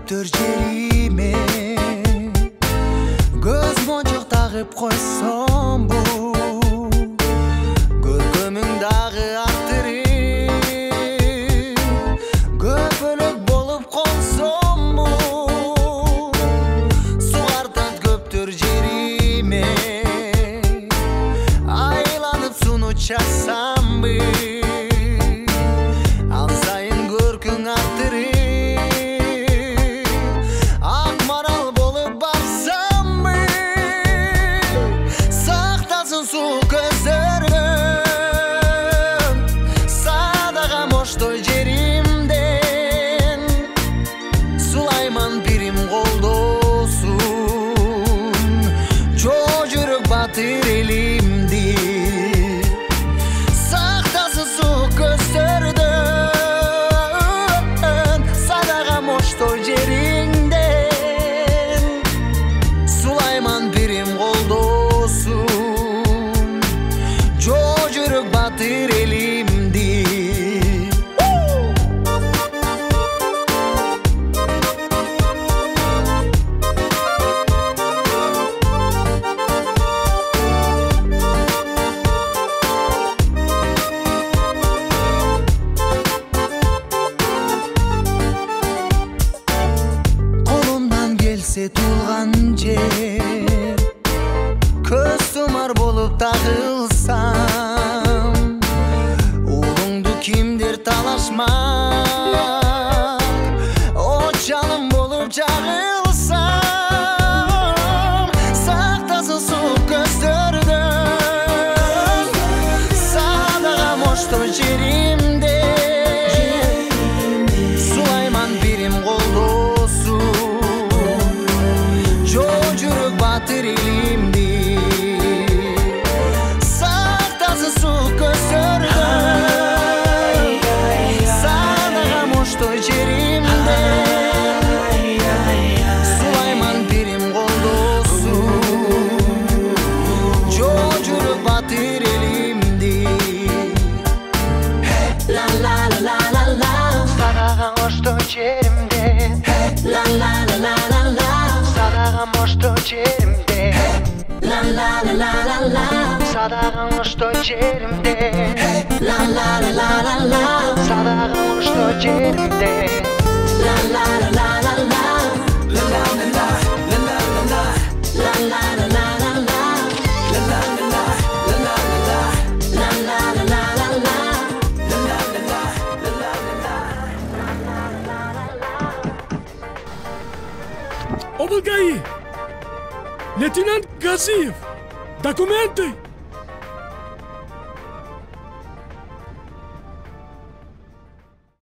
көптөр жериме көз мончок тагып койсом бу көркөмүң дагы актырып көпөлөк болуп колсом бу сугартат көптөр жериме айланып суну чаксамбы ал сайын көркүң актырып су көздөрүм садага моштой жеримден сулайман бирим колдосун жо жүрөк батыр элимди сактасын су көздөрдөн садага моштой жериңден сулайман бирим колдосун жо жүрөк батыр элимди колумдан келсе тулган жер көз тумар болуп тагылсам уулуңду кимдир талашмак от жалын болуп жагылсам сактасын су көздөрдөн садага моштой жеримде сулайман бирим колдосун жо жүрөк батыр элимди су көздөрдөн садага моштой жеримде сулайман бирим колдосун жо жүрөк батыр элимди ла ла ла ла ла садага моштой жеримде ла ла ла ла ла садага моштой жеримде ла ла ла ла ла садага моштой жеримде ла ла ла ла ла садага моштой жеримде ла ла ла ла ла ла ла ла ла ла ла Обылгаи, лейтенант Газиев, документы!